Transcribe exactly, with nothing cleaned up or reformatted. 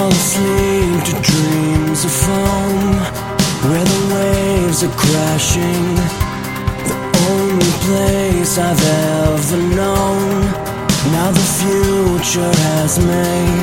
fall asleep to dreams of foam, where the waves are crashing, the only place I've ever known. Now the future has made